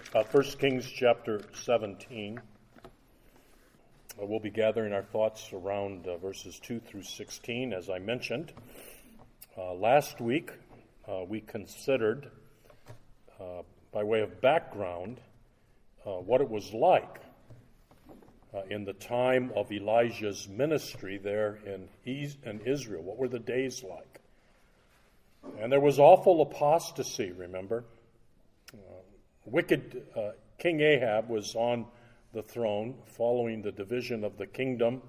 1 Kings chapter 17. We'll be gathering our thoughts around verses 2 through 16, as I mentioned. Last week, we considered, by way of background, what it was like in the time of Elijah's ministry there in Israel. What were the days like? And there was awful apostasy, remember? Wicked King Ahab was on the throne following the division of the kingdom.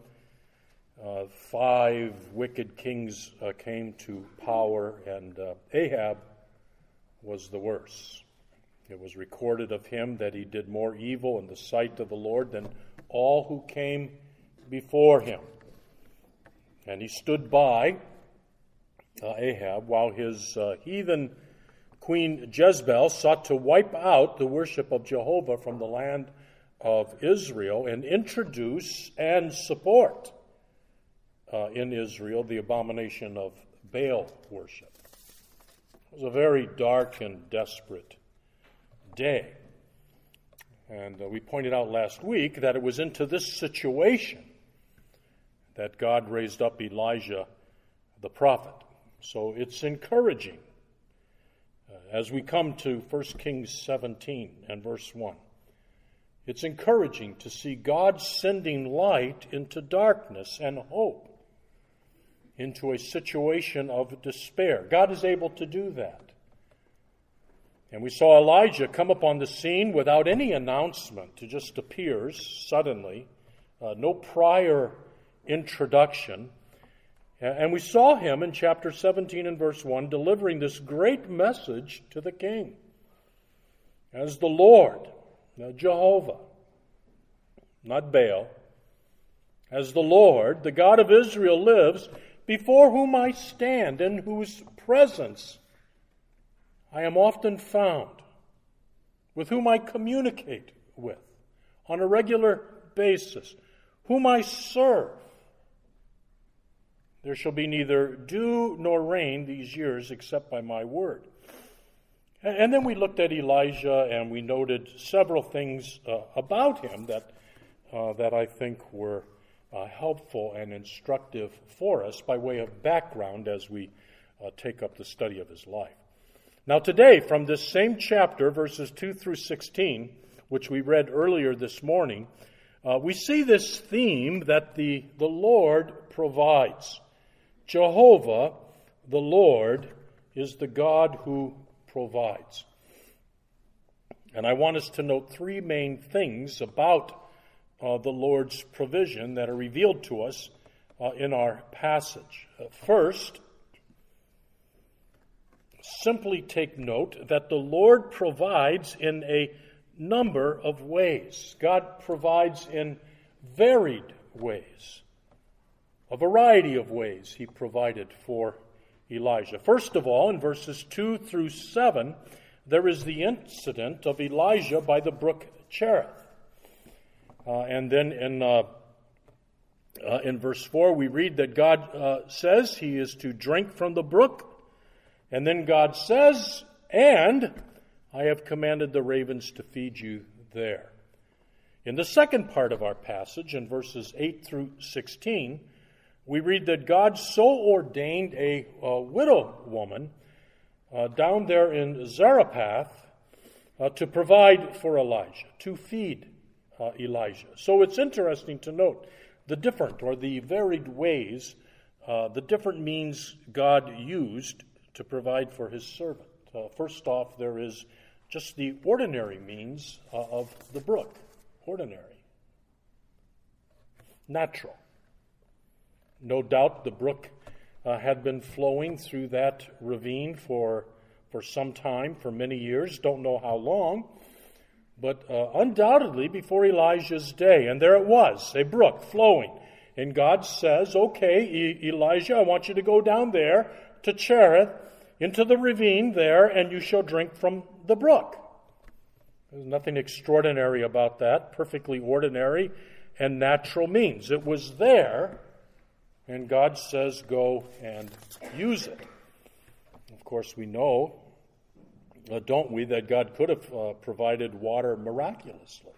5 wicked kings came to power, and Ahab was the worst. It was recorded of him that he did more evil in the sight of the Lord than all who came before him. And he stood by Ahab while his heathen Queen Jezebel sought to wipe out the worship of Jehovah from the land of Israel and introduce and support in Israel the abomination of Baal worship. It was a very dark and desperate day. And we pointed out last week that it was into this situation that God raised up Elijah the prophet. So it's encouraging as we come to 1 Kings 17 and verse 1. It's encouraging to see God sending light into darkness and hope into a situation of despair. God is able to do that. And we saw Elijah come upon the scene without any announcement. It just appears suddenly, no prior introduction. And we saw him in chapter 17 and verse 1 delivering this great message to the king. As the Lord, Jehovah, not Baal, as the Lord, the God of Israel lives, before whom I stand, in whose presence I am often found, with whom I communicate with on a regular basis, whom I serve. There shall be neither dew nor rain these years except by my word. And then we looked at Elijah and we noted several things about him that I think were helpful and instructive for us by way of background as we take up the study of his life. Now today, from this same chapter, verses 2 through 16, which we read earlier this morning, we see this theme that the Lord provides. Jehovah, the Lord, is the God who provides. And I want us to note 3 main things about the Lord's provision that are revealed to us in our passage. First, simply take note that the Lord provides in a number of ways. God provides in varied ways. A variety of ways he provided for Elijah. First of all, in verses 2 through 7, there is the incident of Elijah by the brook Cherith. And then in verse 4, we read that God says he is to drink from the brook. And then God says, and I have commanded the ravens to feed you there. In the second part of our passage, in verses 8 through 16, we read that God so ordained a widow woman down there in Zarephath to provide for Elijah, to feed Elijah. So it's interesting to note the different or the varied ways, the different means God used to provide for his servant. First off, there is just the ordinary means of the brook. Ordinary. Natural. No doubt the brook had been flowing through that ravine for some time, for many years, don't know how long, but undoubtedly before Elijah's day. And there it was, a brook flowing. And God says, okay, Elijah, I want you to go down there to Cherith, into the ravine there, and you shall drink from the brook. There's nothing extraordinary about that, perfectly ordinary and natural means. It was there, and God says, go and use it. Of course, we know don't we, that God could have provided water miraculously.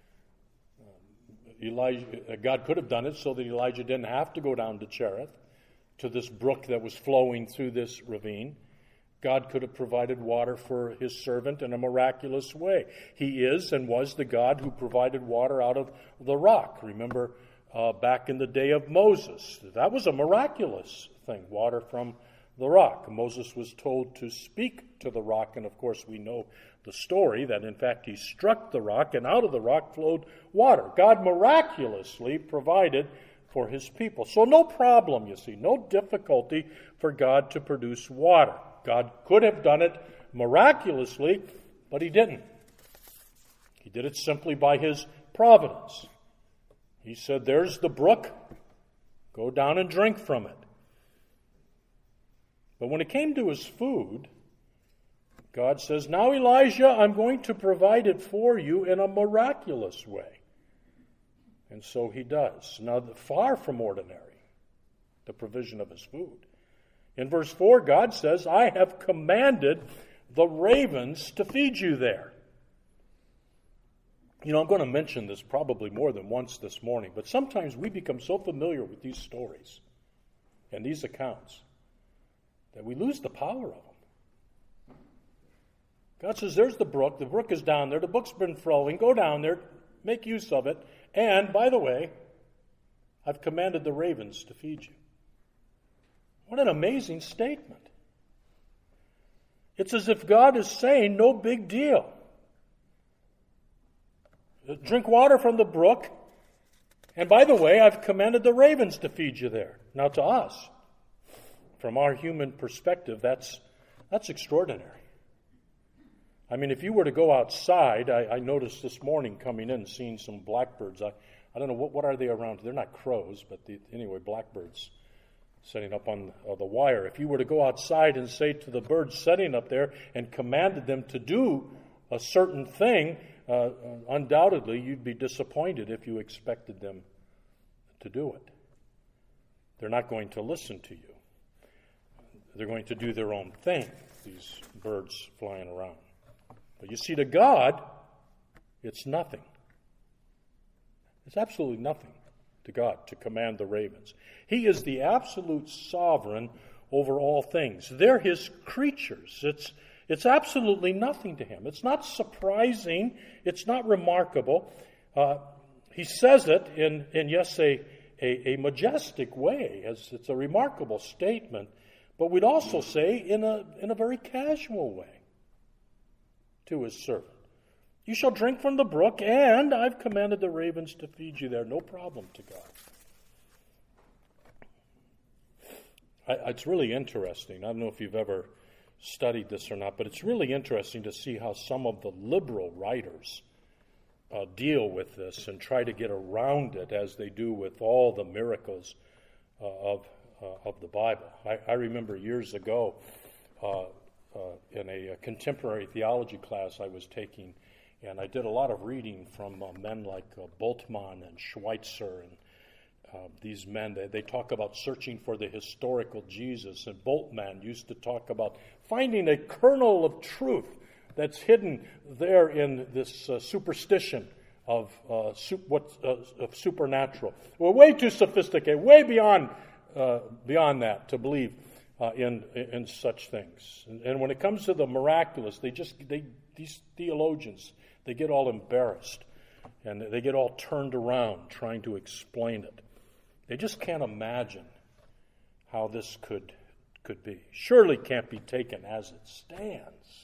God could have done it so that Elijah didn't have to go down to Cherith, to this brook that was flowing through this ravine. God could have provided water for his servant in a miraculous way. He is and was the God who provided water out of the rock. Remember back in the day of Moses, that was a miraculous thing, water from the rock. Moses was told to speak to the rock, and of course we know the story that in fact he struck the rock, and out of the rock flowed water. God miraculously provided for his people. So no problem, you see, no difficulty for God to produce water. God could have done it miraculously, but he didn't. He did it simply by his providence. He said, there's the brook, go down and drink from it. But when it came to his food, God says, now Elijah, I'm going to provide it for you in a miraculous way. And so he does. Now, far from ordinary, the provision of his food. In verse 4, God says, I have commanded the ravens to feed you there. You know, I'm going to mention this probably more than once this morning, but sometimes we become so familiar with these stories and these accounts that we lose the power of them. God says, there's the brook is down there, the brook's been flowing, go down there, make use of it, and, by the way, I've commanded the ravens to feed you. What an amazing statement. It's as if God is saying, no big deal. Drink water from the brook, and by the way, I've commanded the ravens to feed you there. Now to us, from our human perspective, that's extraordinary. I mean, if you were to go outside, I noticed this morning coming in, seeing some blackbirds. I don't know, what are they around? They're not crows, but anyway, blackbirds setting up on the wire. If you were to go outside and say to the birds setting up there and commanded them to do a certain thing, undoubtedly you'd be disappointed if you expected them to do it. They're not going to listen to you. They're going to do their own thing, these birds flying around. But you see, to God, it's nothing. It's absolutely nothing to God to command the ravens. He is the absolute sovereign over all things. They're his creatures. It's absolutely nothing to him. It's not surprising. It's not remarkable. He says it in yes, a majestic way. It's a remarkable statement. But we'd also say in a very casual way to his servant. You shall drink from the brook, and I've commanded the ravens to feed you there. No problem to God. It's really interesting. I don't know if you've ever studied this or not, but it's really interesting to see how some of the liberal writers deal with this and try to get around it as they do with all the miracles of the Bible. I remember years ago in a contemporary theology class I was taking, and I did a lot of reading from men like Bultmann and Schweitzer, and these men, they talk about searching for the historical Jesus, and Bultmann used to talk about finding a kernel of truth that's hidden there in this superstition of supernatural. We're way too sophisticated, way beyond that to believe in such things. And when it comes to the miraculous, these theologians, they get all embarrassed and they get all turned around trying to explain it. They just can't imagine how this could be. Surely can't be taken as it stands.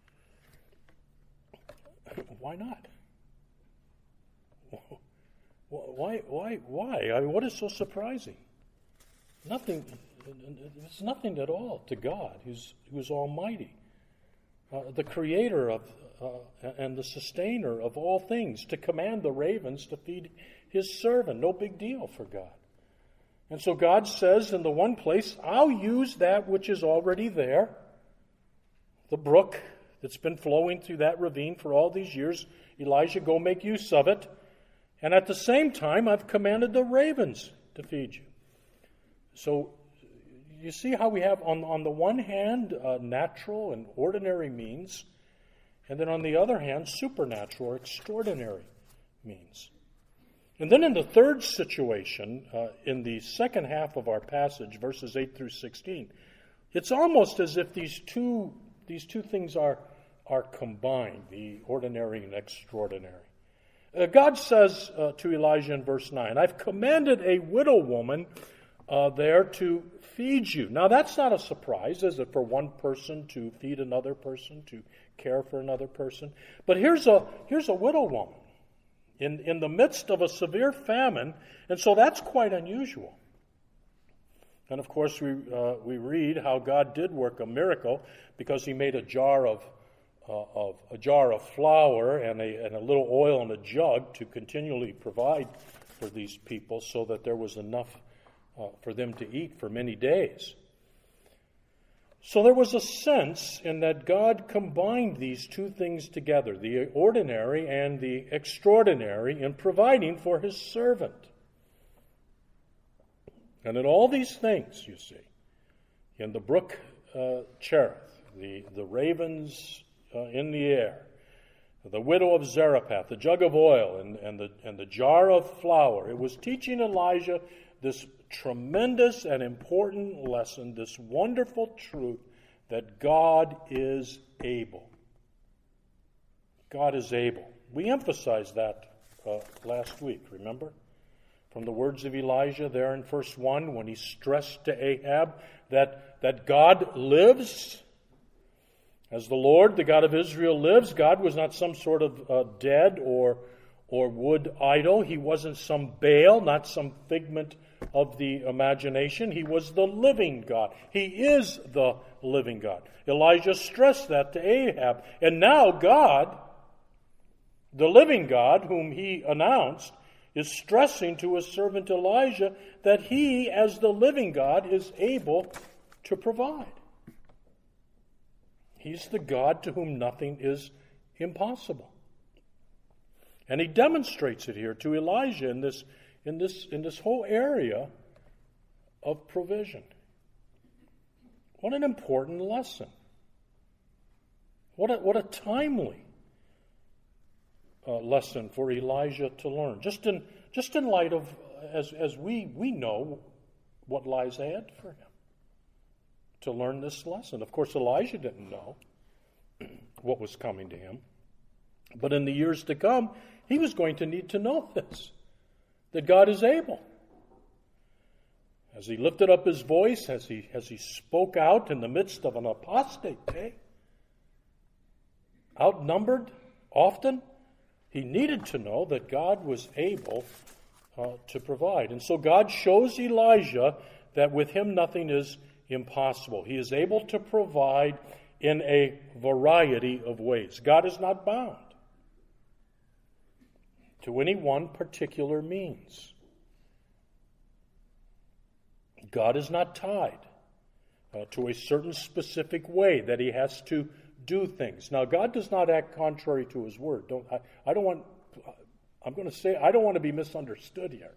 Why not? Why? I mean, what is so surprising? Nothing. It's nothing at all to God, who's almighty, the creator of and the sustainer of all things, to command the ravens to feed his servant. No big deal for God. And so God says in the one place, I'll use that which is already there, the brook that's been flowing through that ravine for all these years. Elijah, go make use of it. And at the same time, I've commanded the ravens to feed you. So you see how we have, on the one hand, natural and ordinary means, And then on the other hand, supernatural or extraordinary means. And then in the third situation, in the second half of our passage, verses 8 through 16, it's almost as if these two things are combined, the ordinary and extraordinary. God says to Elijah in verse 9, I've commanded a widow woman there to feed you. Now that's not a surprise, is it, for one person to feed another person, to care for another person? But here's a widow woman in the midst of a severe famine, and so that's quite unusual. And of course we read how God did work a miracle because he made a jar of flour and a little oil in a jug to continually provide for these people so that there was enough for them to eat for many days. So there was a sense in that God combined these two things together, the ordinary and the extraordinary, in providing for his servant. And in all these things, you see, in the brook Cherith, the ravens in the air, the widow of Zarephath, the jug of oil, and the jar of flour, it was teaching Elijah this tremendous and important lesson, this wonderful truth that God is able. God is able. We emphasized that last week, remember? From the words of Elijah there in verse 1, when he stressed to Ahab that God lives. As the Lord, the God of Israel, lives, God was not some sort of dead or wood idol. He wasn't some Baal, not some figment of the imagination. He was the living God. He is the living God. Elijah stressed that to Ahab. And now God, the living God, whom he announced, is stressing to his servant Elijah that he, as the living God, is able to provide. He's the God to whom nothing is impossible. And he demonstrates it here to Elijah in this whole area of provision. What an important lesson. What a timely lesson for Elijah to learn. Just in light of, as we know what lies ahead for him, to learn this lesson. Of course, Elijah didn't know what was coming to him. But in the years to come, he was going to need to know this, that God is able. As he lifted up his voice, as he spoke out in the midst of an apostate day, outnumbered often, he needed to know that God was able to provide. And so God shows Elijah that with him nothing is impossible. He is able to provide in a variety of ways. God is not bound to any one particular means. God is not tied to a certain specific way that he has to do things. Now, God does not act contrary to his word. I don't want to be misunderstood here.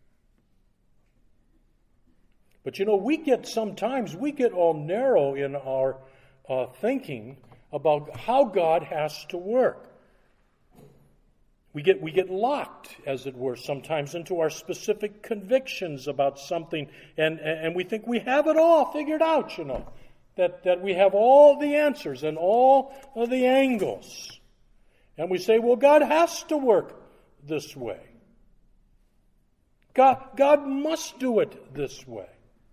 But sometimes we get all narrow in our thinking about how God has to work. We get locked, as it were, sometimes into our specific convictions about something, and we think we have it all figured out, that we have all the answers and all of the angles. And we say, well, God has to work this way. God must do it this way.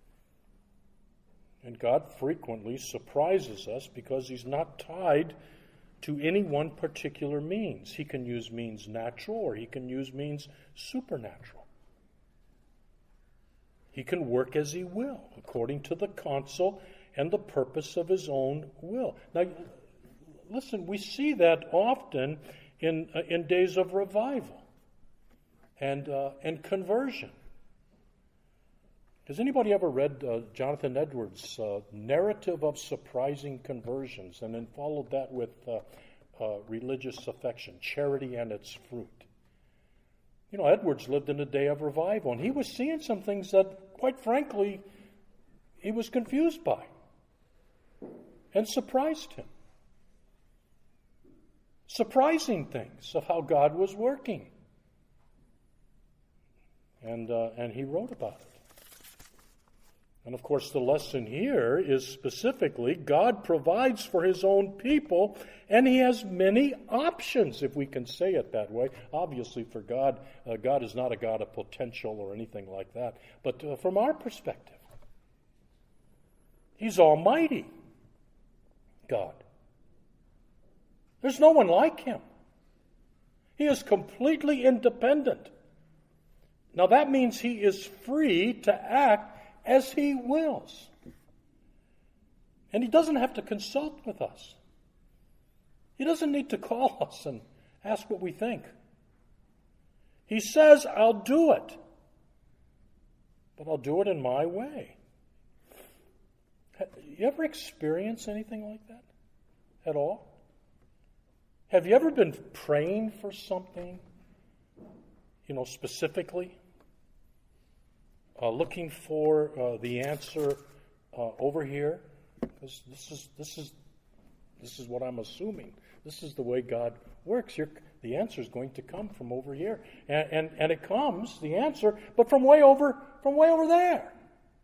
And God frequently surprises us because he's not tied to any one particular means. He can use means natural or he can use means supernatural. He can work as he will, according to the counsel and the purpose of his own will. Now, listen, we see that often in days of revival and conversion. Has anybody ever read Jonathan Edwards' Narrative of Surprising Conversions and then followed that with Religious Affection, Charity and Its Fruit? Edwards lived in a day of revival, and he was seeing some things that, quite frankly, he was confused by and surprised him. surprising things of how God was working. And he wrote about it. And of course, the lesson here is specifically God provides for his own people, and he has many options, if we can say it that way. Obviously, for God, God is not a God of potential or anything like that. But from our perspective, he's almighty God. There's no one like him. He is completely independent. Now that means he is free to act as he wills. And he doesn't have to consult with us. He doesn't need to call us and ask what we think. He says, I'll do it. But I'll do it in my way. You ever experienced anything like that at all? Have you ever been praying for something, specifically? Looking for the answer over here? Because this is what I'm assuming. This is the way God works. The answer is going to come from over here, and it comes, the answer, but from way over there.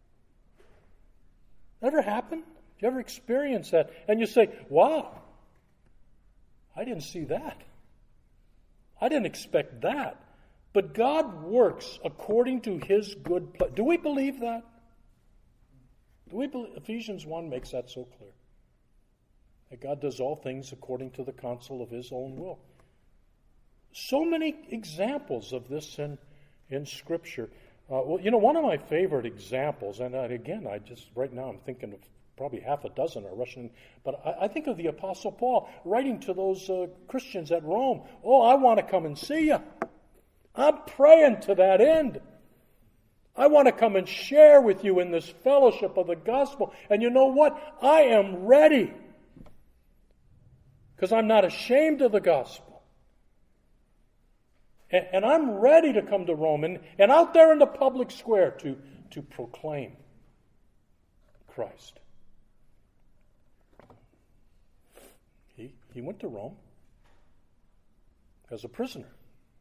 Ever happen? Do you ever experience that? And you say, "Wow, I didn't see that. I didn't expect that." But God works according to his good pleasure. Do we believe that? Do we believe? Ephesians 1 makes that so clear. That God does all things according to the counsel of his own will. So many examples of this in Scripture. One of my favorite examples, and again, right now I'm thinking of probably half a dozen are Russian, but I think of the Apostle Paul writing to those Christians at Rome. "Oh, I want to come and see you. I'm praying to that end. I want to come and share with you in this fellowship of the gospel. And you know what? I am ready. Because I'm not ashamed of the gospel. And I'm ready to come to Rome and out there in the public square to proclaim Christ." He went to Rome as a prisoner.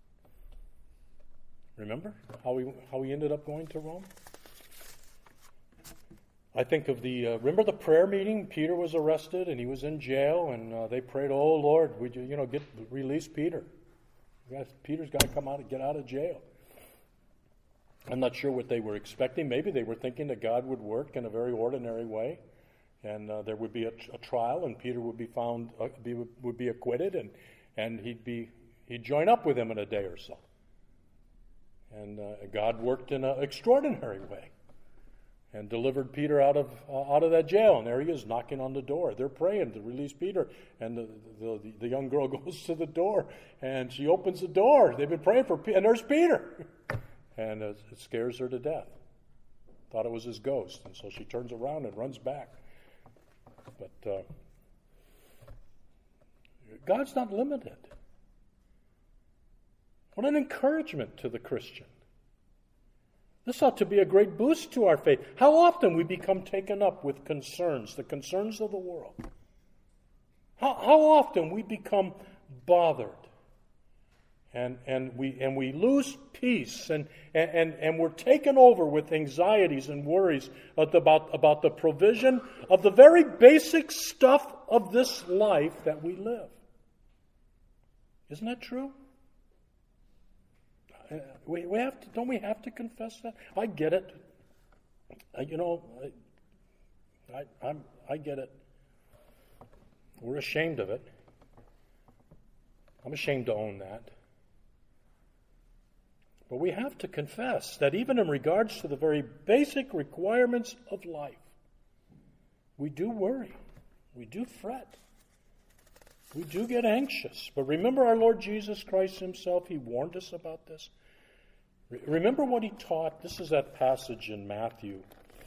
Remember how he ended up going to Rome? I think of remember the prayer meeting? Peter was arrested and he was in jail, and they prayed, "Oh Lord, would you release Peter? Peter's got to come out and get out of jail." I'm not sure what they were expecting. Maybe they were thinking that God would work in a very ordinary way, and there would be a trial, and Peter would be found would be acquitted, and he'd join up with him in a day or so. And God worked in an extraordinary way and delivered Peter out of that jail. And there he is knocking on the door. They're praying to release Peter. And the young girl goes to the door, and she opens the door. They've been praying for Peter, and there's Peter. And it scares her to death. Thought it was his ghost. And so she turns around and runs back. But God's not limited. What an encouragement to the Christian. This ought to be a great boost to our faith. How often we become taken up with concerns, the concerns of the world. How often we become bothered. And we lose peace, and we're taken over with anxieties and worries about the provision of the very basic stuff of this life that we live. Isn't that true? Don't we have to confess that? I get it. I get it. We're ashamed of it. I'm ashamed to own that. But we have to confess that even in regards to the very basic requirements of life, we do worry. We do fret. We do get anxious. But remember our Lord Jesus Christ himself, he warned us about this. Remember what he taught. This is that passage in Matthew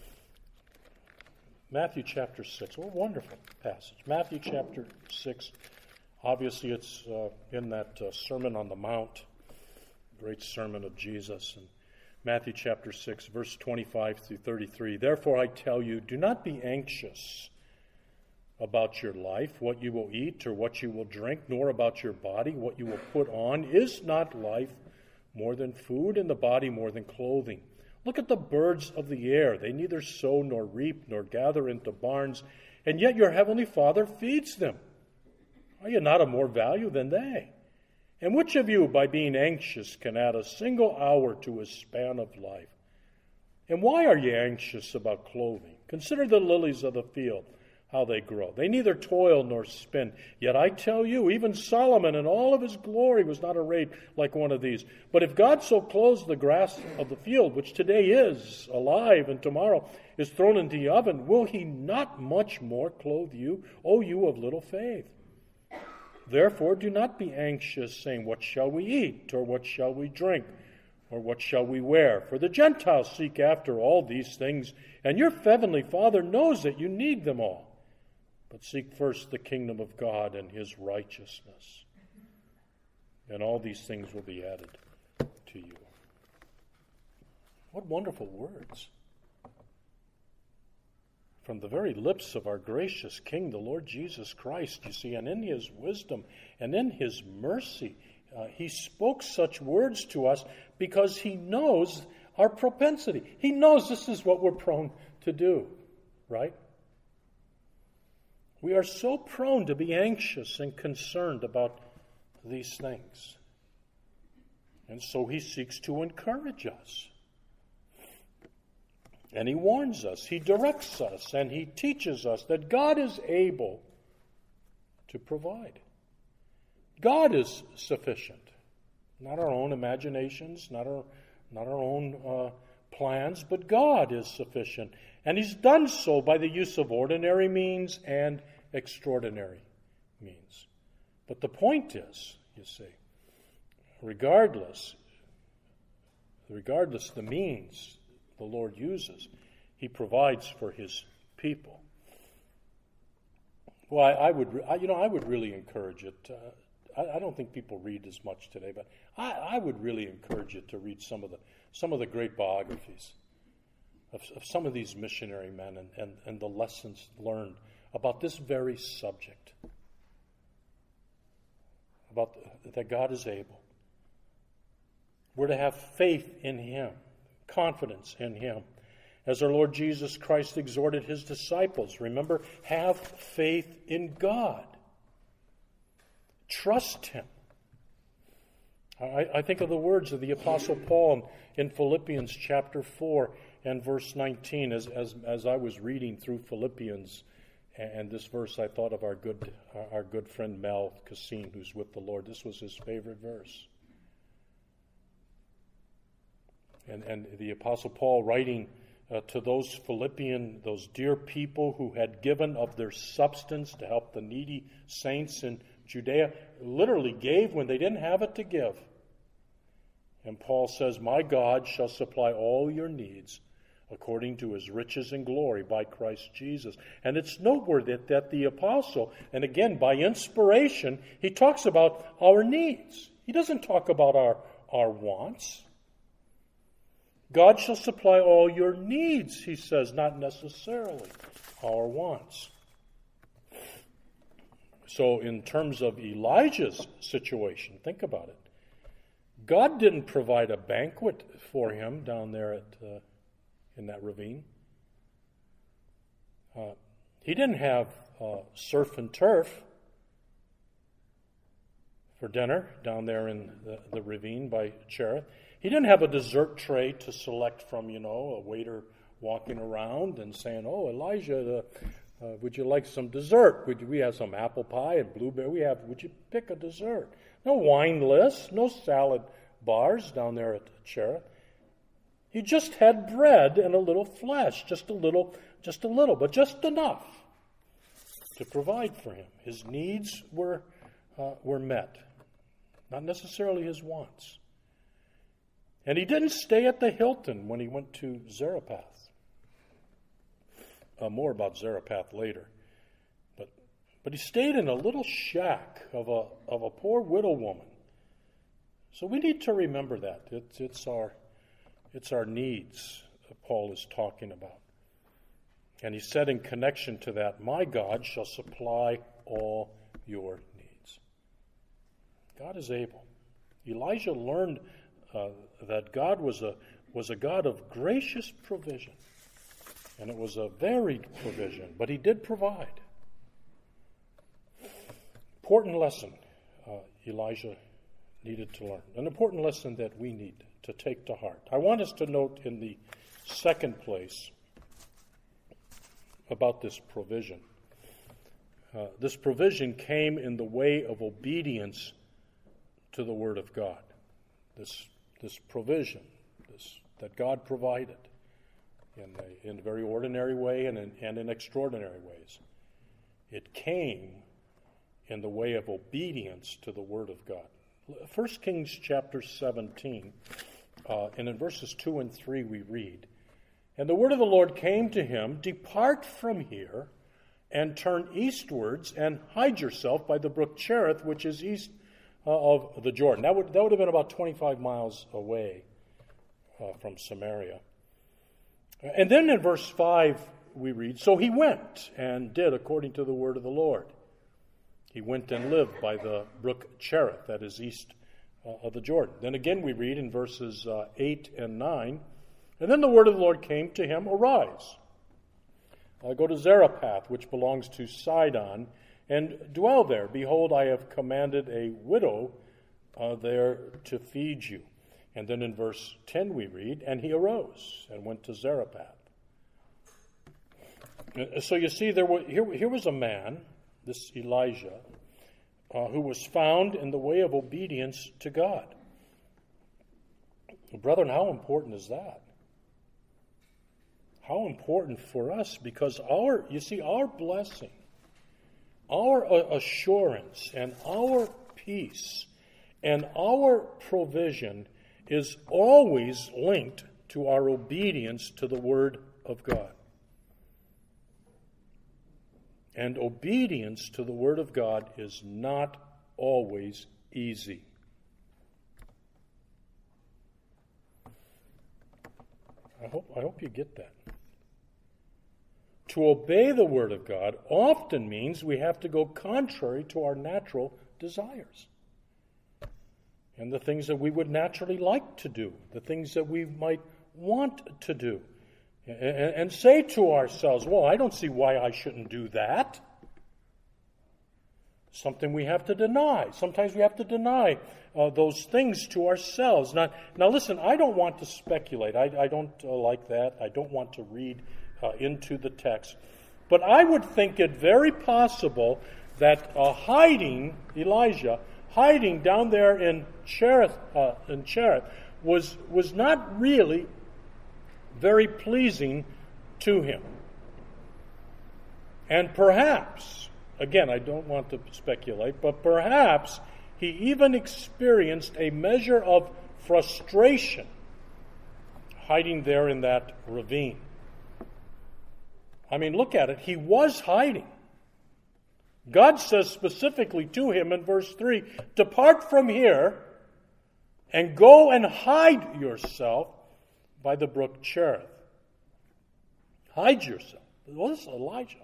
chapter 6. What a wonderful passage. Matthew chapter 6. Obviously it's in that Sermon on the Mount, great sermon of Jesus. And Matthew chapter 6, verse 25 through 33. "Therefore I tell you, do not be anxious about your life, what you will eat or what you will drink, nor about your body, what you will put on. Is not life more than food, and the body more than clothing? Look at the birds of the air. They neither sow nor reap nor gather into barns, and yet your heavenly Father feeds them. Are you not of more value than they? And which of you, by being anxious, can add a single hour to his span of life? And why are ye anxious about clothing? Consider the lilies of the field, how they grow. They neither toil nor spin. Yet I tell you, even Solomon in all of his glory was not arrayed like one of these. But if God so clothes the grass of the field, which today is alive and tomorrow is thrown into the oven, will he not much more clothe you, O you of little faith? Therefore do not be anxious, saying, what shall we eat, or what shall we drink, or what shall we wear? For the Gentiles seek after all these things, and your heavenly Father knows that you need them all. But seek first the kingdom of God and his righteousness, and all these things will be added to you. What wonderful words from the very lips of our gracious King, the Lord Jesus Christ, you see, and in his wisdom and in his mercy, he spoke such words to us because he knows our propensity. He knows this is what we're prone to do, right? We are so prone to be anxious and concerned about these things. And so he seeks to encourage us. And he warns us, he directs us, and he teaches us that God is able to provide. God is sufficient. Not our own imaginations, not our own plans, but God is sufficient. And he's done so by the use of ordinary means and extraordinary means. But the point is, you see, regardless the means the Lord uses, he provides for his people. Well, I would really encourage it. I don't think people read as much today, but I would really encourage you to read some of the great biographies of some of these missionary men and the lessons learned about this very subject, about that God is able. We're to have faith in him, confidence in him. As our Lord Jesus Christ exhorted his disciples, remember, have faith in God. Trust him. I think of the words of the Apostle Paul in Philippians chapter 4 and verse 19. As I was reading through Philippians and this verse, I thought of our good friend Mel Cassine, who's with the Lord. This was his favorite verse. And the Apostle Paul writing to those those dear people who had given of their substance to help the needy saints in Judea, literally gave when they didn't have it to give. And Paul says, my God shall supply all your needs according to his riches and glory by Christ Jesus. And it's noteworthy that the apostle, and again by inspiration, he talks about our needs. He doesn't talk about our wants. God shall supply all your needs, he says, not necessarily our wants. So in terms of Elijah's situation, think about it. God didn't provide a banquet for him down there in that ravine. He didn't have surf and turf for dinner down there in the ravine by Cherith. He didn't have a dessert tray to select from, a waiter walking around and saying, oh, Elijah, would you like some dessert? We have some apple pie and blueberry. Would you pick a dessert? No wine list, no salad bars down there at Cherith. He just had bread and a little flesh, just a little, but just enough to provide for him. His needs were met, not necessarily his wants. And he didn't stay at the Hilton when he went to Zarephath. More about Zarephath later. But he stayed in a little shack of a poor widow woman. So we need to remember that. It's our needs that Paul is talking about. And he said in connection to that, my God shall supply all your needs. God is able. Elijah learned that God was a God of gracious provision. And it was a varied provision, but he did provide. Important lesson Elijah needed to learn. An important lesson that we need to take to heart. I want us to note in the second place about this provision. This provision came in the way of obedience to the Word of God. This provision that God provided in a very ordinary way and in extraordinary ways. It came in the way of obedience to the Word of God. 1 Kings chapter 17, and in verses 2 and 3 we read, and the word of the Lord came to him, depart from here and turn eastwards and hide yourself by the brook Cherith, which is east of the Jordan. That would have been about 25 miles away from Samaria. And then in verse 5 we read, so he went and did according to the word of the Lord. He went and lived by the brook Cherith, that is east of the Jordan. Then again we read in verses 8 and 9, and then the word of the Lord came to him, arise, go to Zarephath, which belongs to Sidon, and dwell there. Behold, I have commanded a widow there to feed you. And then in verse 10 we read, and he arose and went to Zarephath. So you see, here was a man, this Elijah, who was found in the way of obedience to God. Brethren, how important is that? How important for us, because our blessing, our assurance, and our peace, and our provision is always linked to our obedience to the Word of God. And obedience to the Word of God is not always easy. I hope you get that. To obey the Word of God often means we have to go contrary to our natural desires and the things that we would naturally like to do, the things that we might want to do, and say to ourselves, well, I don't see why I shouldn't do that. Something we have to deny. Sometimes we have to deny those things to ourselves. Now listen, I don't want to speculate. I don't like that. I don't want to read into the text. But I would think it very possible that Elijah hiding down there in Cherith, was not really very pleasing to him. And perhaps, again, I don't want to speculate, but perhaps he even experienced a measure of frustration hiding there in that ravine. I mean, look at it. He was hiding. God says specifically to him in verse 3, depart from here and go and hide yourself by the brook Cherith. Hide yourself. Well, this is Elijah.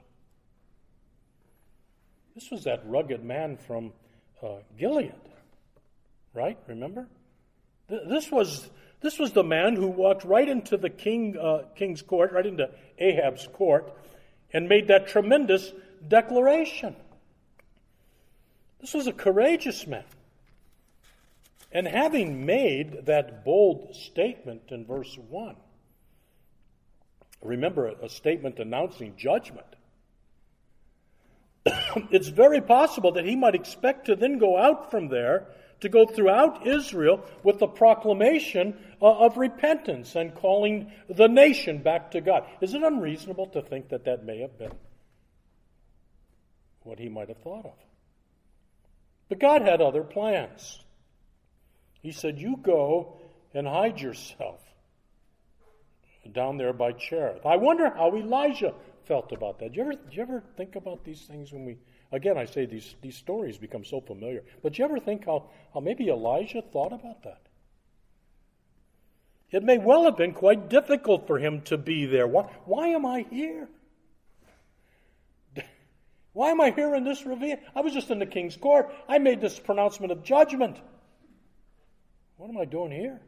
This was that rugged man from Gilead, right? Remember? This was the man who walked right into the king's court, right into Ahab's court, and made that tremendous declaration. This was a courageous man. And having made that bold statement in verse 1, remember, a statement announcing judgment, it's very possible that he might expect to then go out from there to go throughout Israel with the proclamation of repentance and calling the nation back to God. Is it unreasonable to think that that may have been what he might have thought of? But God had other plans. He said, you go and hide yourself down there by Cherith. I wonder how Elijah felt about that. Do you ever think about these things when we, again, I say these stories become so familiar, but do you ever think how maybe Elijah thought about that? It may well have been quite difficult for him to be there. Why am I here? Why am I here in this ravine? I was just in the king's court. I made this pronouncement of judgment. What am I doing here?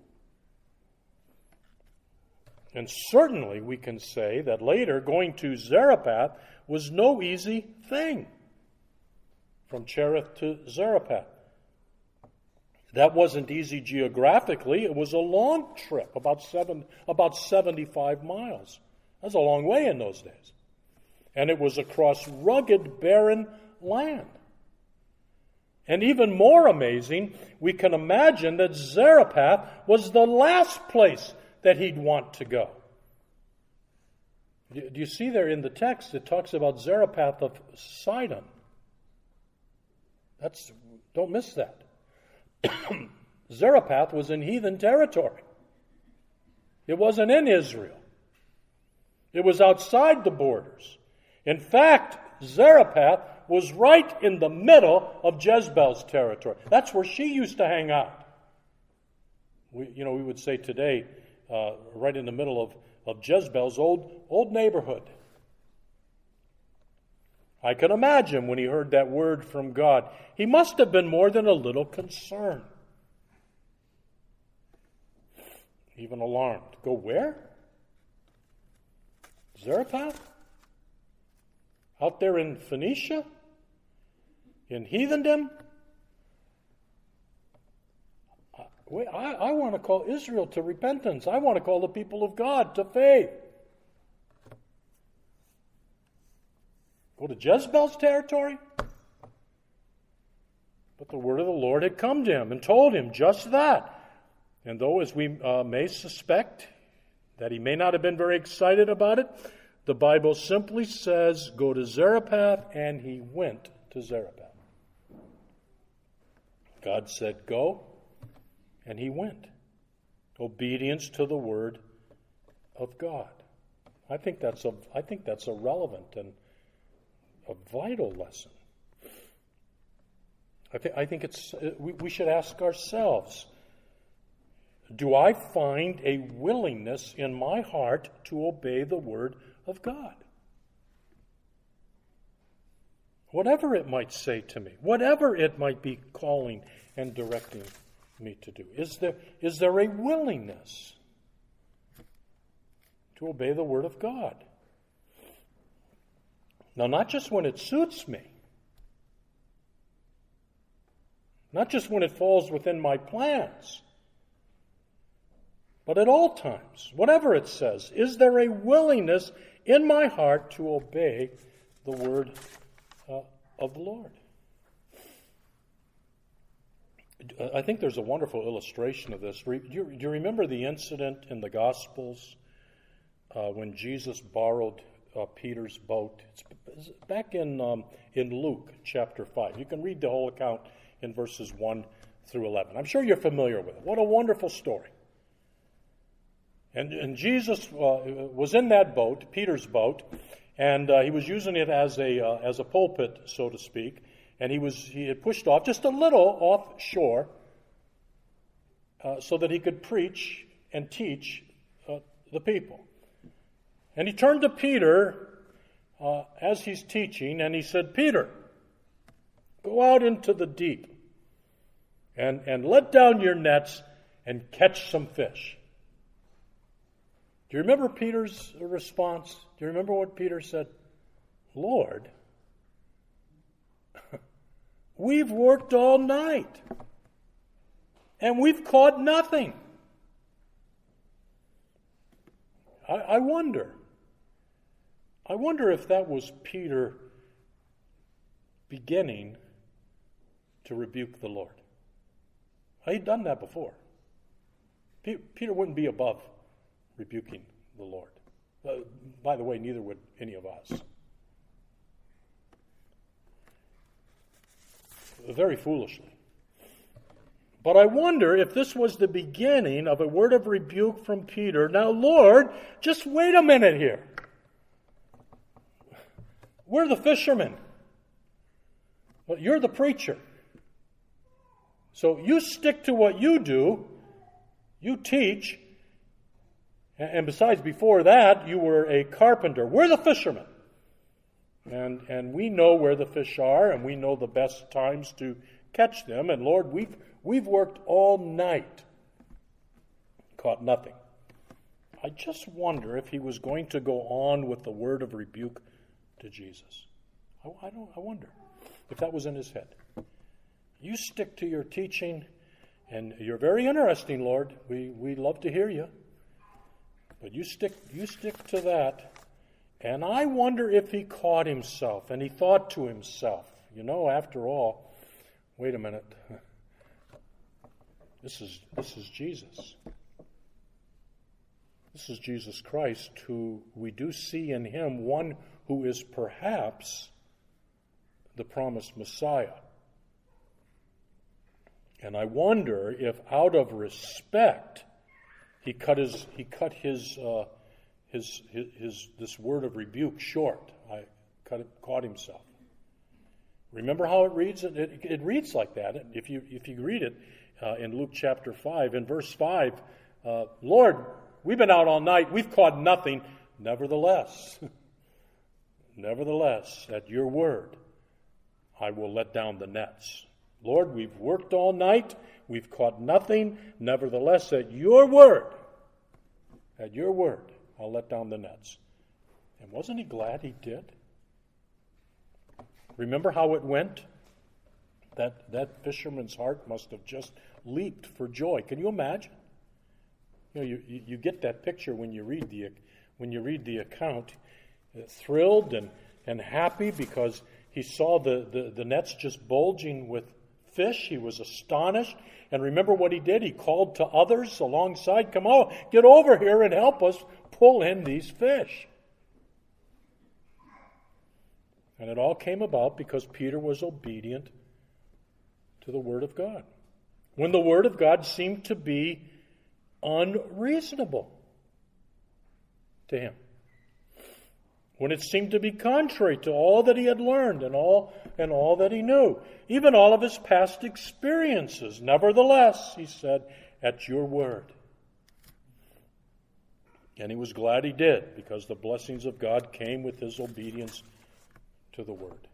And certainly we can say that later going to Zarephath was no easy thing. From Cherith to Zarephath. That wasn't easy geographically. It was a long trip, about 75 miles. That's a long way in those days. And it was across rugged, barren land. And even more amazing, we can imagine that Zarephath was the last place that he'd want to go. Do you see there in the text, it talks about Zarephath of Sidon. Don't miss that. Zarephath was in heathen territory. It wasn't in Israel. It was outside the borders. In fact, Zarephath was right in the middle of Jezebel's territory. That's where she used to hang out. We would say today, right in the middle of Jezebel's old neighborhood. I can imagine when he heard that word from God, he must have been more than a little concerned. Even alarmed. Go where? Zarephath? Out there in Phoenicia? In heathendom? I want to call Israel to repentance. I want to call the people of God to faith. Go to Jezebel's territory? But the word of the Lord had come to him and told him just that. And though, as we may suspect, that he may not have been very excited about it, the Bible simply says, go to Zarephath, and he went to Zarephath. God said, go, and he went. Obedience to the word of God. I think that's a relevant and a vital lesson. I think we should ask ourselves, do I find a willingness in my heart to obey the word of God? Whatever it might say to me, whatever it might be calling and directing me to do, is there a willingness to obey the word of God? Now, not just when it suits me, not just when it falls within my plans, but at all times, whatever it says, is there a willingness in my heart to obey the word of the Lord? I think there's a wonderful illustration of this. Do you remember the incident in the Gospels when Jesus borrowed Peter's boat? It's back in Luke chapter 5. You can read the whole account in verses 1 through 11. I'm sure you're familiar with it. What a wonderful story. And Jesus was in that boat, Peter's boat, and he was using it as a pulpit, so to speak. And he had pushed off just a little offshore so that he could preach and teach the people. And he turned to Peter as he's teaching, and he said, Peter, go out into the deep and let down your nets and catch some fish. Do you remember Peter's response? Do you remember what Peter said? Lord, we've worked all night and we've caught nothing. I wonder if that was Peter beginning to rebuke the Lord. He'd done that before. Peter wouldn't be above rebuking the Lord. By the way, neither would any of us. Very foolishly. But I wonder if this was the beginning of a word of rebuke from Peter. Now, Lord, just wait a minute here. We're the fishermen. Well, you're the preacher. So you stick to what you do. You teach. And besides, before that, you were a carpenter. We're the fishermen. And we know where the fish are, and we know the best times to catch them. And Lord, we've worked all night, caught nothing. I just wonder if he was going to go on with the word of rebuke to Jesus. I wonder if that was in his head. You stick to your teaching, and you're very interesting, Lord. We love to hear you. But you stick to that. And I wonder if he caught himself and he thought to himself, after all, wait a minute. This is Jesus. This is Jesus Christ, who we do see in him one who is perhaps the promised Messiah. And I wonder if out of respect he cut his this word of rebuke short. Caught himself. Remember how it reads? It reads like that. If you read it in Luke chapter 5, in verse 5, Lord, we've been out all night. We've caught nothing. Nevertheless, at your word, I will let down the nets. Lord, we've worked all night. We've caught nothing. Nevertheless, at your word, I'll let down the nets. And wasn't he glad he did? Remember how it went? That fisherman's heart must have just leaped for joy. Can you imagine? You get that picture when you read the account. Thrilled and happy because he saw the nets just bulging with fish. He was astonished. And remember what he did? He called to others alongside, come on, get over here and help us pull in these fish. And it all came about because Peter was obedient to the Word of God. When the Word of God seemed to be unreasonable to him. When it seemed to be contrary to all that he had learned and all that he knew. Even all of his past experiences. Nevertheless, he said, at your word. And he was glad he did, because the blessings of God came with his obedience to the word.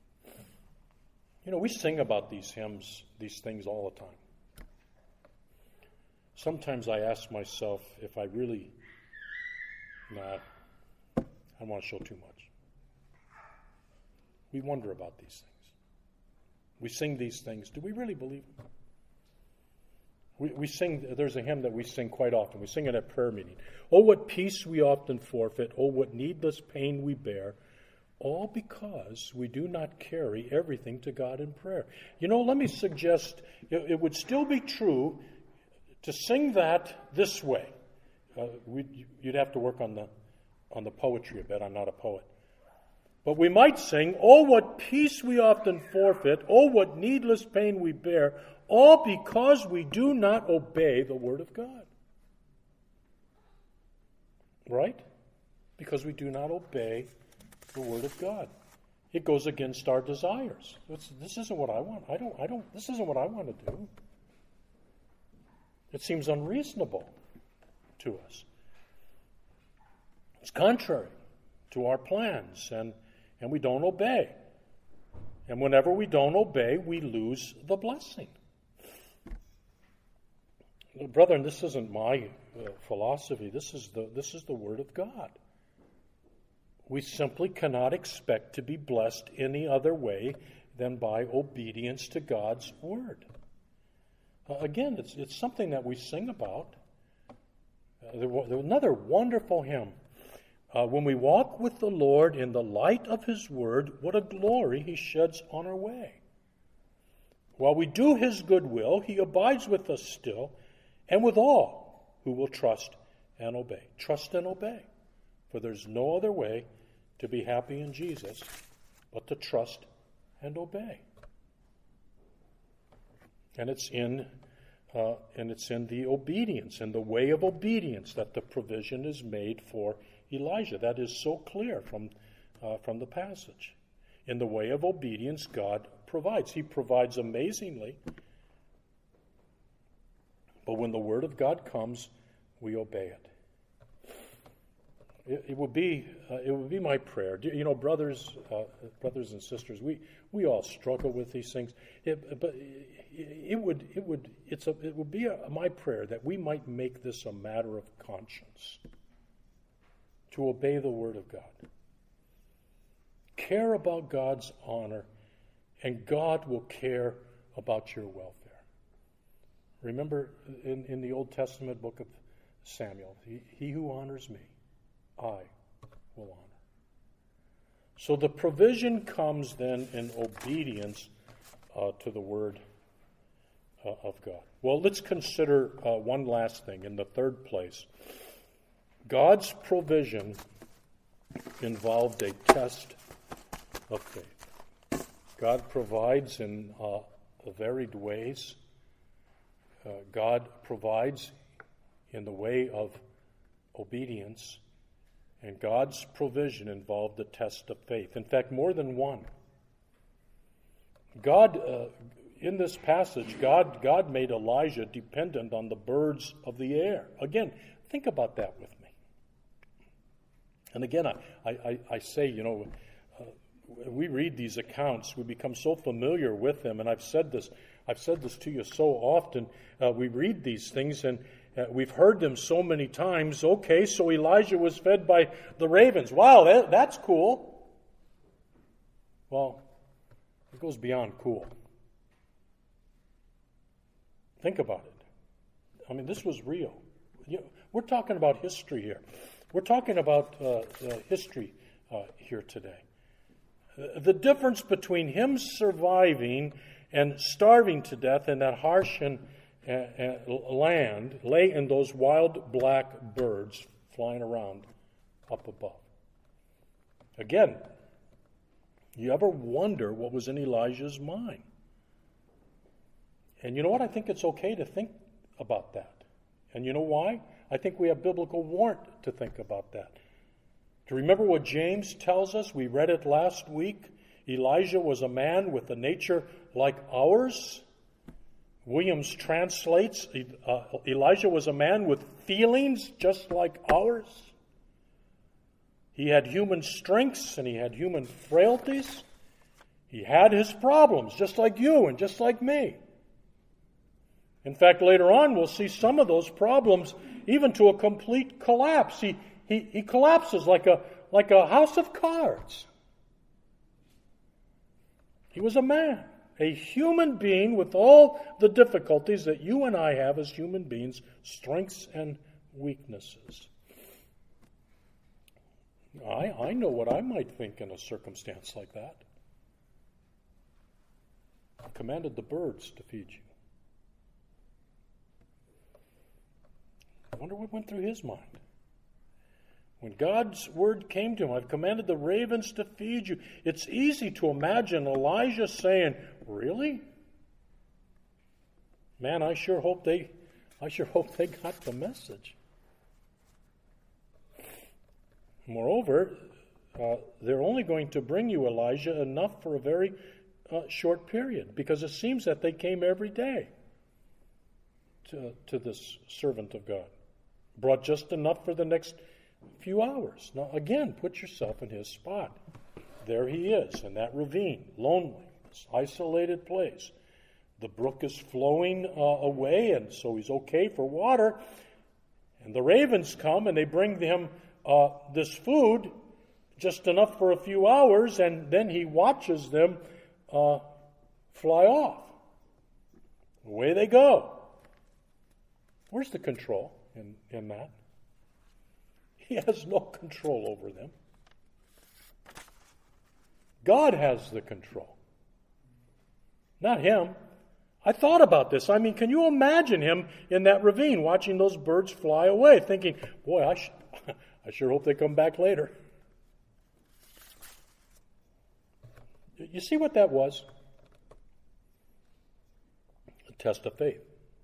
We sing about these hymns, these things all the time. Sometimes I ask myself if I really, I don't want to show too much. We wonder about these things. We sing these things. Do we really believe them? We sing, there's a hymn that we sing quite often. We sing it at prayer meeting. Oh, what peace we often forfeit. Oh, what needless pain we bear. All because we do not carry everything to God in prayer. Let me suggest, it would still be true to sing that this way. You'd have to work on the poetry a bit. I'm not a poet. But we might sing, oh, what peace we often forfeit. Oh, what needless pain we bear. All because we do not obey the Word of God. Right? Because we do not obey the Word of God. It goes against our desires. This isn't what I want. This isn't what I want to do. It seems unreasonable to us. It's contrary to our plans, and we don't obey. And whenever we don't obey, we lose the blessing. Brethren, this isn't my philosophy. This is the Word of God. We simply cannot expect to be blessed any other way than by obedience to God's Word. Again, it's something that we sing about. Another wonderful hymn. When we walk with the Lord in the light of His Word, what a glory He sheds on our way. While we do His good will, He abides with us still, and with all who will trust and obey. Trust and obey. For there's no other way to be happy in Jesus but to trust and obey. And it's in the obedience, in the way of obedience, that the provision is made for Elijah. That is so clear from the passage. In the way of obedience, God provides. He provides amazingly. But when the Word of God comes, we obey it. it would be my prayer. You know, brothers and sisters, we all struggle with these things. But it would be my prayer that we might make this a matter of conscience, to obey the Word of God, care about God's honor, and God will care about your welfare. Remember in the Old Testament book of Samuel, he who honors me, I will honor. So the provision comes then in obedience to the Word of God. Well, let's consider one last thing in the third place. God's provision involved a test of faith. God provides in varied ways. God provides in the way of obedience, and God's provision involved a test of faith. In fact, more than one. God, in this passage, God made Elijah dependent on the birds of the air. Again, think about that with me. And again, I say, you know, we read these accounts, we become so familiar with them, and I've said this to you so often. We read these things, and we've heard them so many times. Okay, so Elijah was fed by the ravens. Wow, that's cool. Well, it goes beyond cool. Think about it. I mean, this was real. We're talking about history here. We're talking about history here today. The difference between him surviving and starving to death in that harsh land lay in those wild black birds flying around up above. Again, you ever wonder what was in Elijah's mind? And you know what? I think it's okay to think about that. And you know why? I think we have biblical warrant to think about that. To remember what James tells us, we read it last week. Elijah was a man with a nature like ours. Williams translates, Elijah was a man with feelings just like ours. He had human strengths and he had human frailties. He had his problems just like you and just like me. In fact, later on we'll see some of those problems even to a complete collapse. He collapses like a house of cards. He was a man, a human being with all the difficulties that you and I have as human beings, strengths and weaknesses. I know what I might think in a circumstance like that. I commanded the birds to feed you. I wonder what went through his mind. When God's word came to him, I've commanded the ravens to feed you. It's easy to imagine Elijah saying, really? Man, I sure hope they got the message. Moreover, they're only going to bring you, Elijah, enough for a very short period, because it seems that they came every day to this servant of God. Brought just enough for the next few hours. Now, again, put yourself in his spot. There he is in that ravine, lonely, this isolated place. The brook is flowing away, and so he's okay for water. And the ravens come, and they bring him this food, just enough for a few hours, and then he watches them fly off. Away they go. Where's the control in that? He has no control over them. God has the control, not him. I thought about this. I mean, can you imagine him in that ravine watching those birds fly away, thinking, boy, I sure hope they come back later. You see what that was? A test of faith.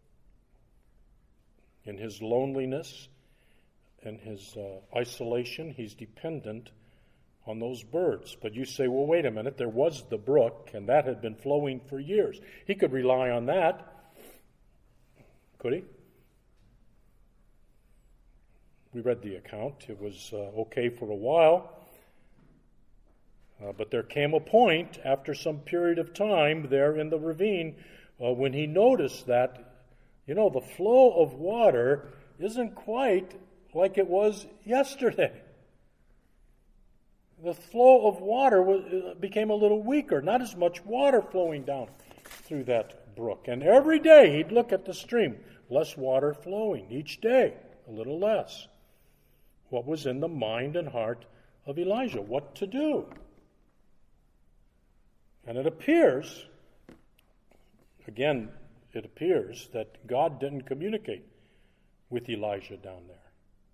In his loneliness, in his isolation, he's dependent on those birds. But you say, well, wait a minute, there was the brook, and that had been flowing for years. He could rely on that. Could he? We read the account. It was okay for a while. But there came a point after some period of time there in the ravine when he noticed that, the flow of water isn't quite like it was yesterday. The flow of water became a little weaker, not as much water flowing down through that brook. And every day he'd look at the stream, less water flowing. Each day, a little less. What was in the mind and heart of Elijah? What to do? And it appears that God didn't communicate with Elijah down there.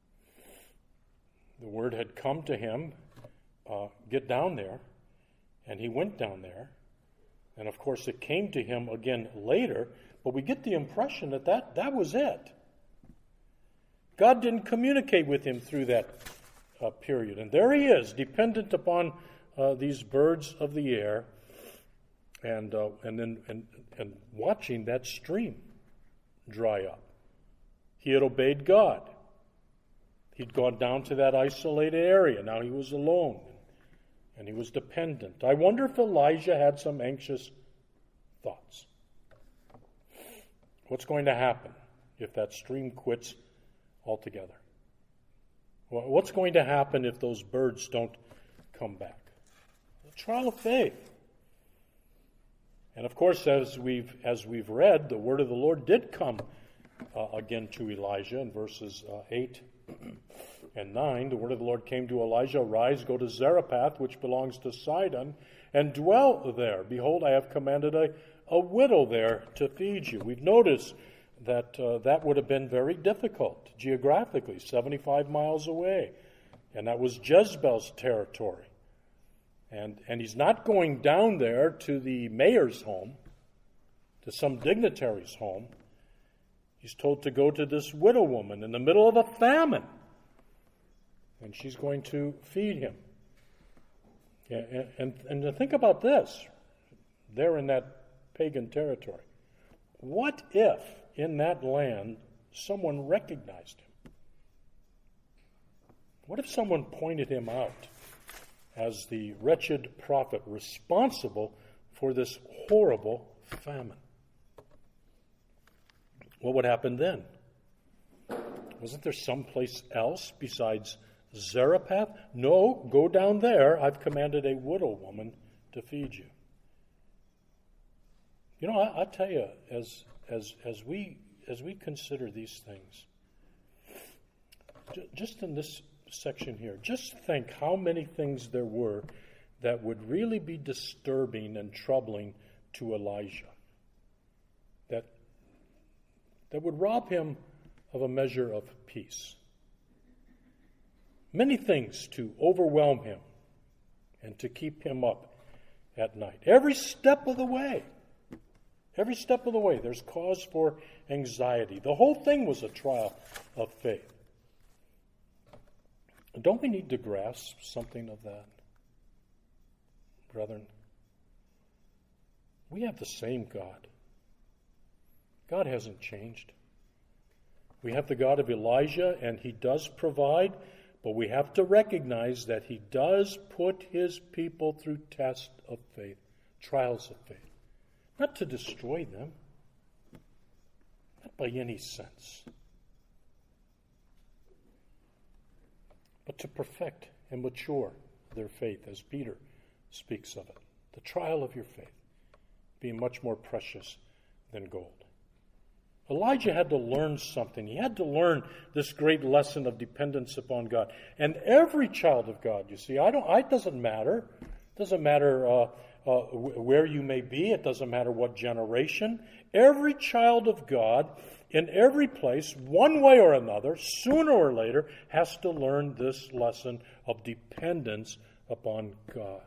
The word had come to him, get down there, and he went down there. And of course it came to him again later, but we get the impression that was it. God didn't communicate with him through that period. And there he is, dependent upon these birds of the air, and watching that stream dry up. He had obeyed God. He'd gone down to that isolated area. Now he was alone, and he was dependent. I wonder if Elijah had some anxious thoughts. What's going to happen if that stream quits altogether? What's going to happen if those birds don't come back? A trial of faith. And of course, as we've read, the word of the Lord did come again to Elijah in verses 8 and 9. The word of the Lord came to Elijah, "Arise, go to Zarephath, which belongs to Sidon, and dwell there. Behold, I have commanded a widow there to feed you." We've noticed that that would have been very difficult geographically, 75 miles away. And that was Jezebel's territory. And he's not going down there to the mayor's home, to some dignitary's home. He's told to go to this widow woman in the middle of a famine. And she's going to feed him. And to think about this, there in that pagan territory. What if in that land someone recognized him? What if someone pointed him out as the wretched prophet responsible for this horrible famine? What would happen then? Wasn't there someplace else besides Zarephath? No, go down there. I've commanded a widow woman to feed you. I tell you, as we consider these things, just in this section here, just think how many things there were that would really be disturbing and troubling to Elijah, that would rob him of a measure of peace. Many things to overwhelm him and to keep him up at night. Every step of the way, there's cause for anxiety. The whole thing was a trial of faith. Don't we need to grasp something of that, brethren? We have the same God. God hasn't changed. We have the God of Elijah, and he does provide, but we have to recognize that he does put his people through tests of faith, trials of faith, not to destroy them, not by any sense, but to perfect and mature their faith, as Peter speaks of it. The trial of your faith being much more precious than gold. Elijah had to learn something. He had to learn this great lesson of dependence upon God. And every child of God, you see, it doesn't matter. It doesn't matter where you may be. It doesn't matter what generation. Every child of God, in every place, one way or another, sooner or later, has to learn this lesson of dependence upon God.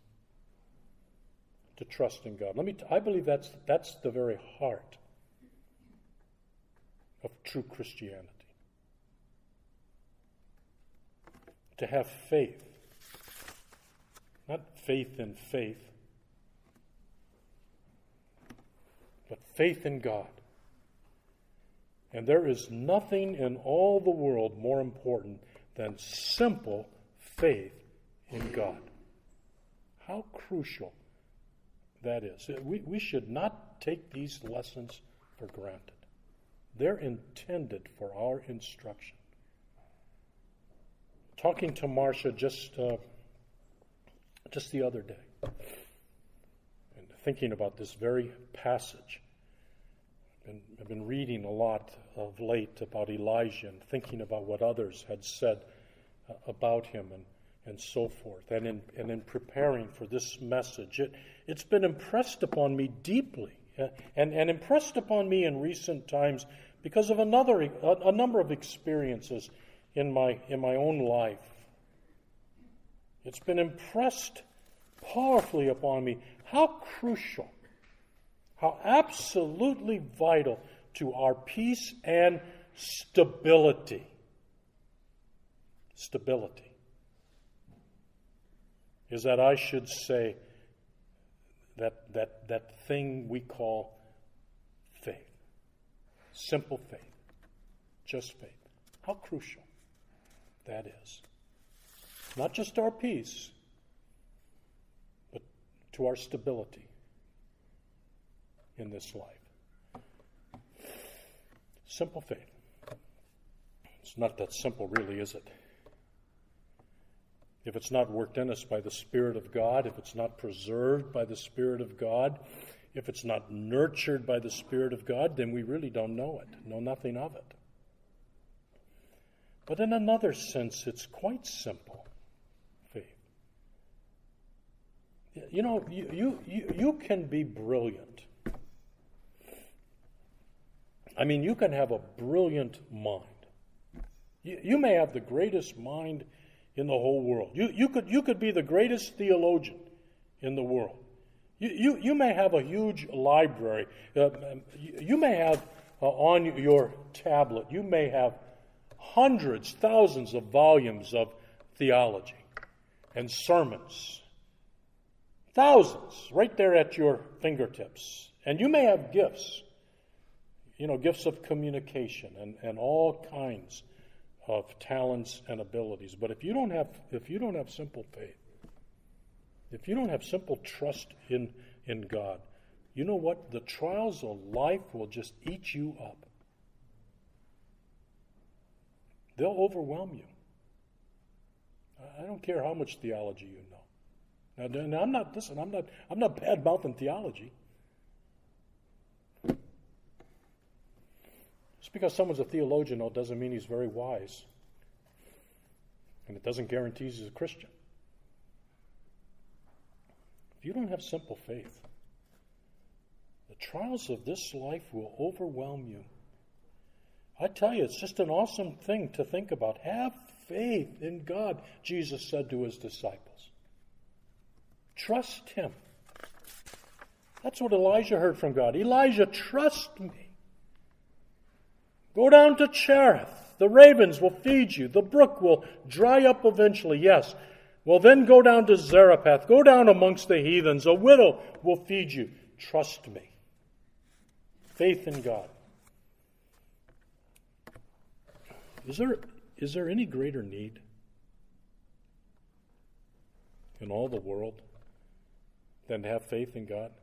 To trust in God. I believe that's the very heart of true Christianity. To have faith. Not faith in faith, but faith in God. And there is nothing in all the world more important than simple faith in God. How crucial that is. We should not take these lessons for granted. They're intended for our instruction. Talking to Marcia just the other day, and thinking about this very passage. I've been reading a lot of late about Elijah and thinking about what others had said about him and so forth. And in preparing for this message, it's been impressed upon me deeply and impressed upon me in recent times because of a number of experiences in my own life. It's been impressed powerfully upon me how crucial, how absolutely vital to our peace and stability is that I should say that thing we call faith. Simple faith. Just faith. How crucial that is. Not just our peace, but to our stability in this life. Simple faith. It's not that simple, really, is it? If it's not worked in us by the Spirit of God, if it's not preserved by the Spirit of God, if it's not nurtured by the Spirit of God, then we really don't know it, know nothing of it. But in another sense, it's quite simple faith. You know, you can be brilliant. I mean, you can have a brilliant mind. You may have the greatest mind in the whole world. You could be the greatest theologian in the world. You may have a huge library. You may have on your tablet, you may have hundreds, thousands of volumes of theology and sermons. Thousands right there at your fingertips. And you may have gifts, gifts of communication and all kinds of talents and abilities. But if you don't have simple faith, if you don't have simple trust in God, you know what? The trials of life will just eat you up. They'll overwhelm you. I don't care how much theology you know. Now I'm not bad-mouthing theology. Just because someone's a theologian, though, doesn't mean he's very wise. And it doesn't guarantee he's a Christian. If you don't have simple faith, the trials of this life will overwhelm you. I tell you, it's just an awesome thing to think about. Have faith in God, Jesus said to his disciples. Trust him. That's what Elijah heard from God. Elijah, trust me. Go down to Cherith. The ravens will feed you. The brook will dry up eventually. Yes. Well, then go down to Zarephath. Go down amongst the heathens. A widow will feed you. Trust me. Faith in God. Is there any greater need in all the world than to have faith in God?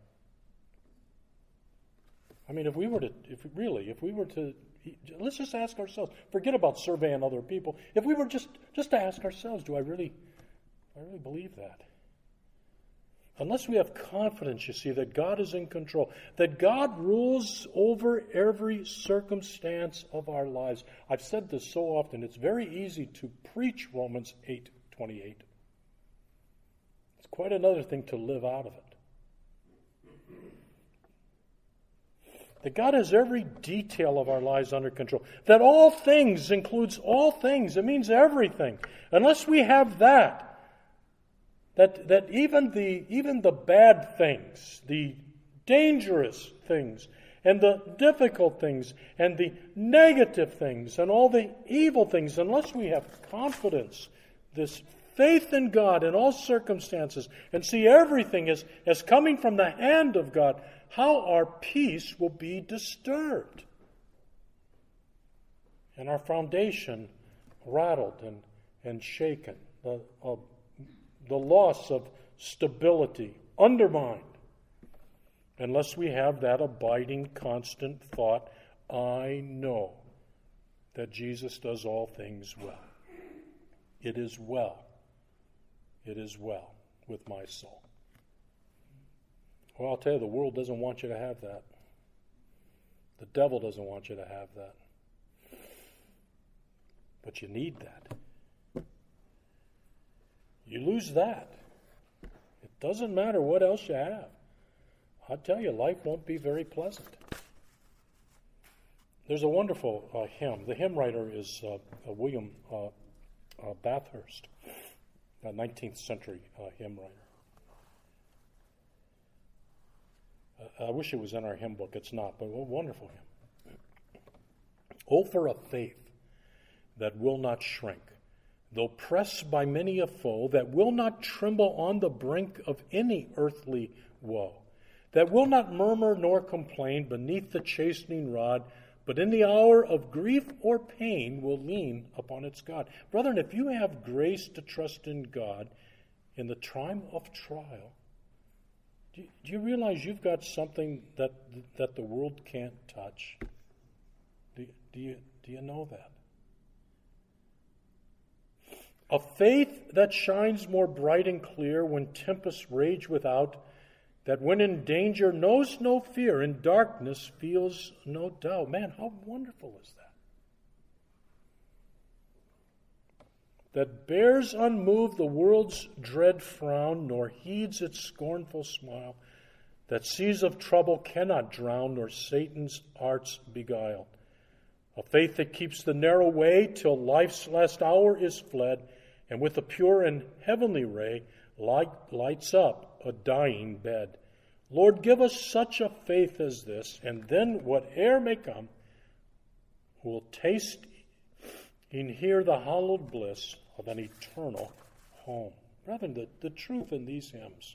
I mean, if we were to, let's just ask ourselves, forget about surveying other people. If we were just to ask ourselves, do I really believe that? Unless we have confidence, you see, that God is in control, that God rules over every circumstance of our lives. I've said this so often, it's very easy to preach Romans 8:28. It's quite another thing to live out of it. That God has every detail of our lives under control. That all things includes all things. It means everything. Unless we have that even the bad things, the dangerous things, and the difficult things, and the negative things, and all the evil things, unless we have confidence, this faith in God in all circumstances, and see everything as coming from the hand of God, how our peace will be disturbed. and our foundation rattled and shaken, the loss of stability undermined, unless we have that abiding, constant thought, I know that Jesus does all things well. It is well. It is well with my soul. Well, I'll tell you, the world doesn't want you to have that. The devil doesn't want you to have that. But you need that. You lose that. It doesn't matter what else you have. I'll tell you, life won't be very pleasant. There's a wonderful hymn. The hymn writer is William Bathurst, a 19th century hymn writer. I wish it was in our hymn book. It's not, but a wonderful hymn. Oh, for a faith that will not shrink, though pressed by many a foe, that will not tremble on the brink of any earthly woe, that will not murmur nor complain beneath the chastening rod, but in the hour of grief or pain will lean upon its God. Brethren, if you have grace to trust in God in the time of trial, do you realize you've got something that the world can't touch? Do you know that? A faith that shines more bright and clear when tempests rage without, that when in danger knows no fear, in darkness feels no doubt. Man, how wonderful is that? That bears unmoved the world's dread frown, nor heeds its scornful smile, that seas of trouble cannot drown, nor Satan's arts beguile. A faith that keeps the narrow way till life's last hour is fled, and with a pure and heavenly ray lights up a dying bed. Lord, give us such a faith as this, and then whate'er may come, we'll taste and hear the hallowed bliss of an eternal home. Brethren, the truth in these hymns.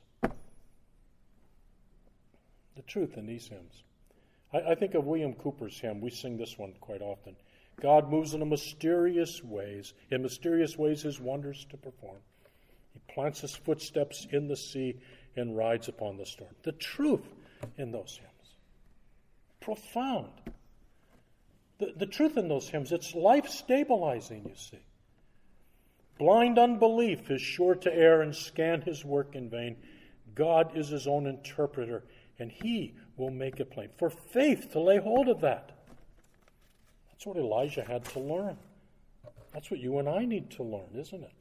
The truth in these hymns. I think of William Cooper's hymn. We sing this one quite often. God moves in mysterious ways his wonders to perform. He plants his footsteps in the sea and rides upon the storm. The truth in those hymns. Profound. The truth in those hymns, it's life stabilizing, you see. Blind unbelief is sure to err and scan his work in vain. God is his own interpreter, and he will make it plain. For faith to lay hold of that. That's what Elijah had to learn. That's what you and I need to learn, isn't it?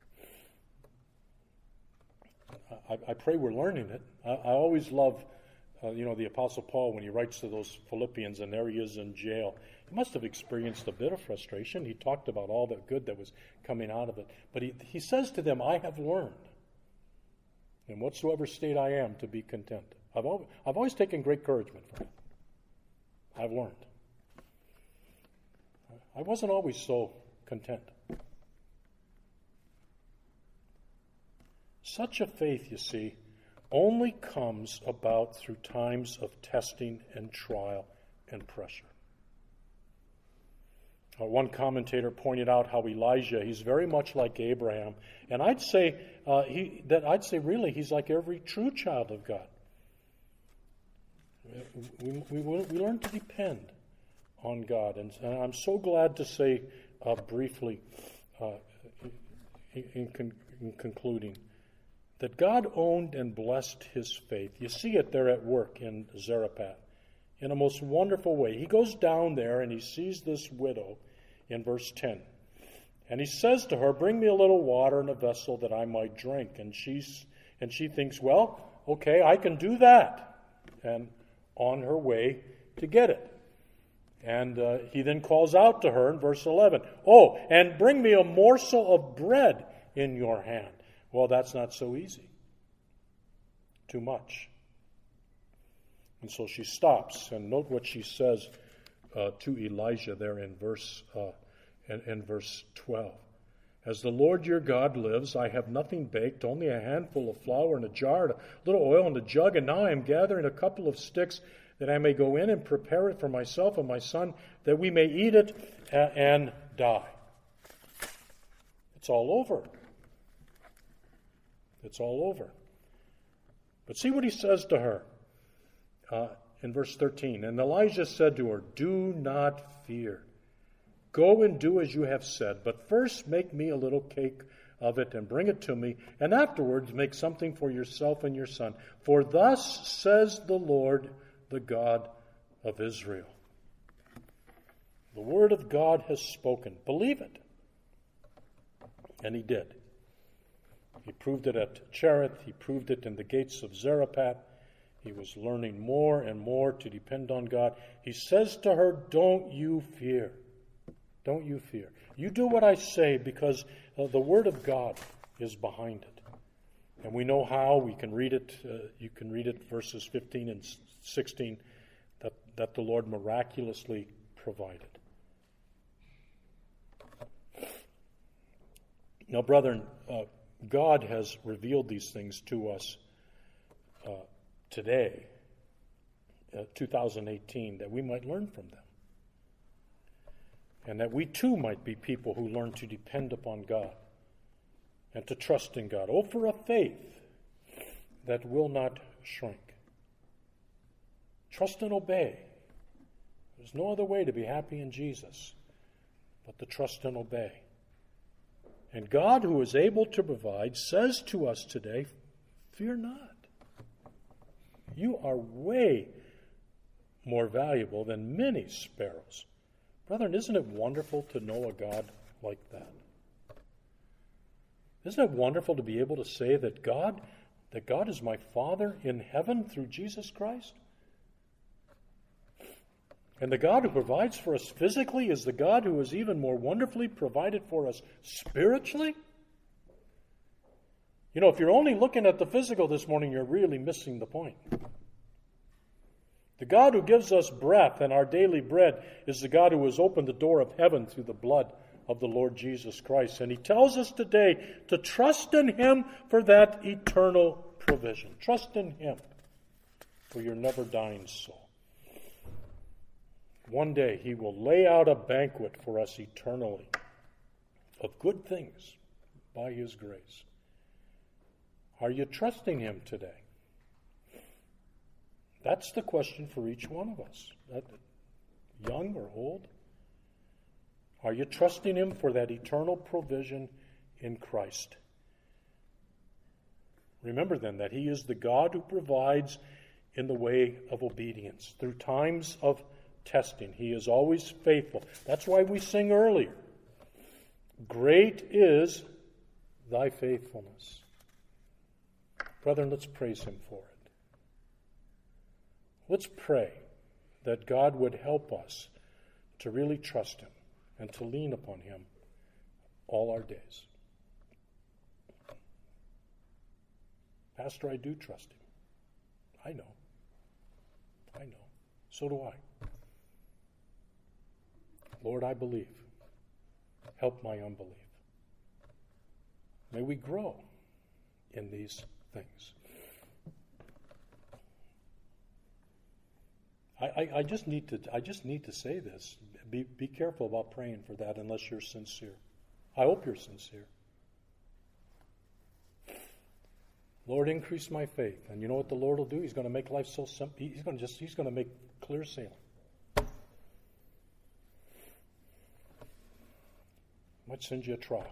I pray we're learning it. I always love, the Apostle Paul when he writes to those Philippians, and there he is in jail. He must have experienced a bit of frustration. He talked about all the good that was coming out of it. But he says to them, I have learned, in whatsoever state I am, to be content. I've always taken great encouragement from it. I've learned. I wasn't always so content. Such a faith, you see, only comes about through times of testing and trial and pressure. One commentator pointed out how Elijah, he's very much like Abraham, and I'd say really he's like every true child of God. We learn to depend on God, and I'm so glad to say briefly in concluding that God owned and blessed his faith. You see it there at work in Zarephath in a most wonderful way. He goes down there and he sees this widow in verse 10. And he says to her, bring me a little water in a vessel that I might drink. And she thinks, well, okay, I can do that. And on her way to get it. And he then calls out to her in verse 11, oh, and bring me a morsel of bread in your hand. Well, that's not so easy. Too much. And so she stops, and note what she says to Elijah there in verse 12. As the Lord your God lives, I have nothing baked, only a handful of flour in a jar, a little oil in a jug, and now I am gathering a couple of sticks that I may go in and prepare it for myself and my son, that we may eat it and die. It's all over. It's all over. But see what he says to her in verse 13. And Elijah said to her, "Do not fear. Go and do as you have said, but first make me a little cake of it and bring it to me, and afterwards make something for yourself and your son. For thus says the Lord, the God of Israel." The word of God has spoken. Believe it. And he did. He proved it at Cherith. He proved it in the gates of Zarephath. He was learning more and more to depend on God. He says to her, "Don't you fear. Don't you fear. You do what I say, because the word of God is behind it." And we know how. We can read it. You can read it, verses 15 and 16, that the Lord miraculously provided. Now, brethren, God has revealed these things to us today, 2018, that we might learn from them. And that we too might be people who learn to depend upon God and to trust in God. Oh, for a faith that will not shrink. Trust and obey. There's no other way to be happy in Jesus but to trust and obey. And God, who is able to provide, says to us today, fear not. You are way more valuable than many sparrows. Brethren, isn't it wonderful to know a God like that? Isn't it wonderful to be able to say that God is my Father in heaven through Jesus Christ? And the God who provides for us physically is the God who has even more wonderfully provided for us spiritually? You know, if you're only looking at the physical this morning, you're really missing the point. The God who gives us breath and our daily bread is the God who has opened the door of heaven through the blood of the Lord Jesus Christ. And he tells us today to trust in him for that eternal provision. Trust in him for your never-dying soul. One day he will lay out a banquet for us eternally of good things by his grace. Are you trusting him today? That's the question for each one of us, young or old. Are you trusting him for that eternal provision in Christ? Remember then that he is the God who provides in the way of obedience. Through times of testing, he is always faithful. That's why we sing earlier, "Great is thy faithfulness." Brethren, let's praise him for it. Let's pray that God would help us to really trust him and to lean upon him all our days. Pastor, I do trust him. I know. So do I. Lord, I believe. Help my unbelief. May we grow in these things. I just need to say this. Be careful about praying for that unless you're sincere. I hope you're sincere. Lord, increase my faith. And you know what the Lord will do? He's going to make life so simple. He's going to make clear sailing. Might send you a trial.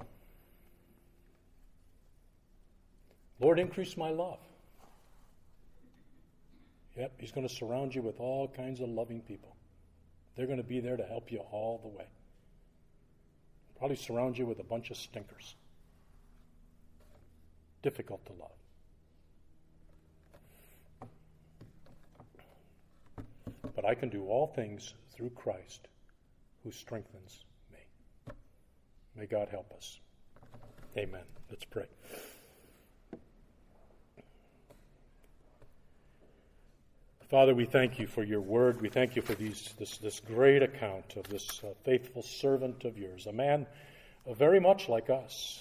Lord, increase my love. Yep, he's going to surround you with all kinds of loving people. They're going to be there to help you all the way. Probably surround you with a bunch of stinkers. Difficult to love. But I can do all things through Christ who strengthens me. May God help us. Amen. Let's pray. Father, we thank you for your word. We thank you for this great account of this faithful servant of yours, a man very much like us.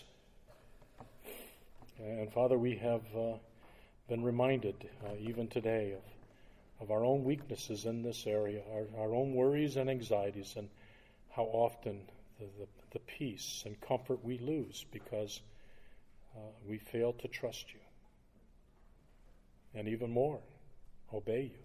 And Father, we have been reminded even today of our own weaknesses in this area, our own worries and anxieties, and how often the peace and comfort we lose because we fail to trust you. And even more, obey you.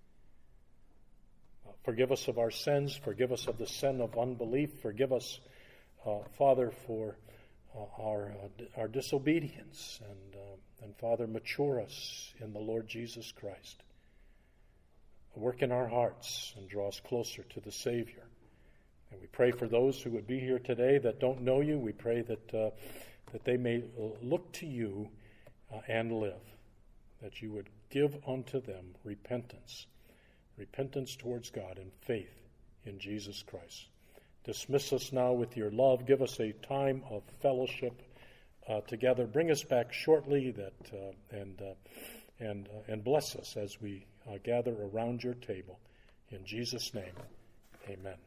Forgive us of our sins. Forgive us of the sin of unbelief. Forgive us, Father, for our disobedience. And Father, mature us in the Lord Jesus Christ. Work in our hearts and draw us closer to the Savior. And we pray for those who would be here today that don't know you. We pray that they may look to you and live, that you would give unto them repentance towards God and faith in Jesus Christ. Dismiss us now with your love. Give us a time of fellowship together. Bring us back shortly, and bless us as we gather around your table. In Jesus' name, amen.